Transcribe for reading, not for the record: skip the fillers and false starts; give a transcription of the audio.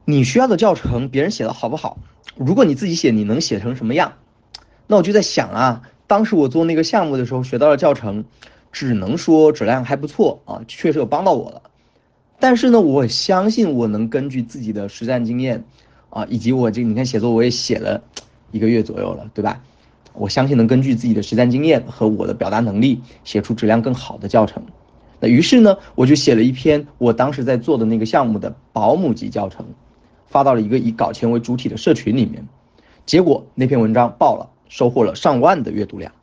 你需要的教程别人写的好不好？如果你自己写，你能写成什么样？那我就在想啊，当时我做那个项目的时候学到的教程，只能说质量还不错啊，确实有帮到我了。但是呢，我相信我能根据自己的实战经验啊，以及我这你看写作我也写了1个月左右了，对吧？我相信能根据自己的实战经验和我的表达能力，写出质量更好的教程。那于是呢，我就写了一篇我当时在做的那个项目的保姆级教程，发到了一个以搞钱为主体的社群里面。结果那篇文章爆了，收获了上万的阅读量。